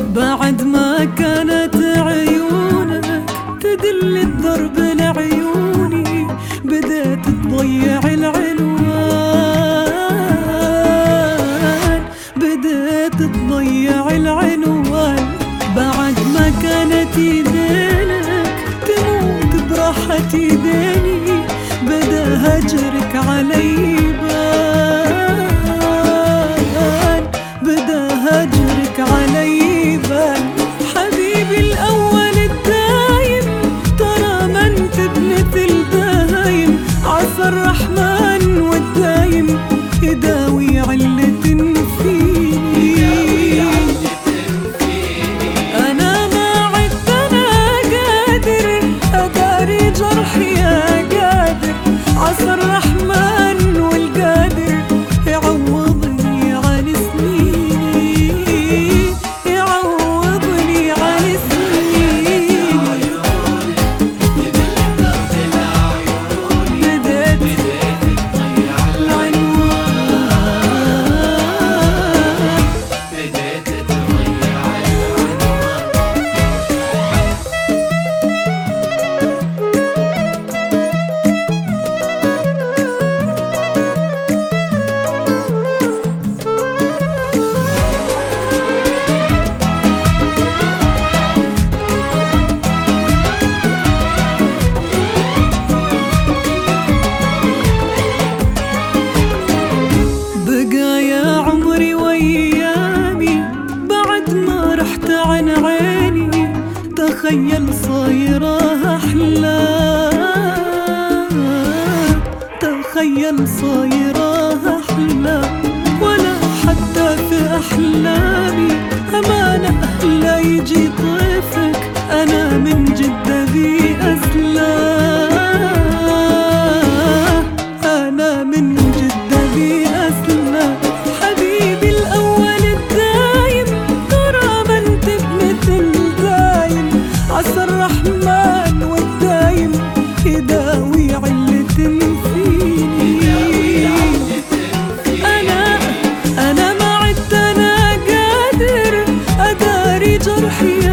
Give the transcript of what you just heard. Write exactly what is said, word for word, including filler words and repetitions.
بعد ما كانت عيونك تدل الدرب لعيوني، بديت تضيع العنوان، بديت تضيع العنوان. بعد ما كانت ايدينك تموت براحة ايديني، بدا هجرك علي بان، بدا هجرك علي بان. حبيبي الأول الدايم، ترى ما انت بمثل دايم، عسى الرحمن والدايم يداوي علة فيني. أنا ما عدت أنا قادر أداري جرحي يا قادر، عسى الرحمن والقادر يعوضني عن سنيني، يعوضني عن سنيني. بديت تضيع العنوان، بديت تضيع عمري وأيامي بعد ما رحت عن عيني. تخيل صايرة أحلام، تخيل صايرة أحلام، ولا حتى في أحلامي أمانة أهلا يجي طيفك. أنا من جدة ذي أسلام، أنا من جدة ذي أسلام. حبيبي الأول الدايم، ترى ما انت بمثل دايم، عسى الرحمن والدايم يداوي علة فيني. أنا أنا ما عدت أنا قادر أداري جرحي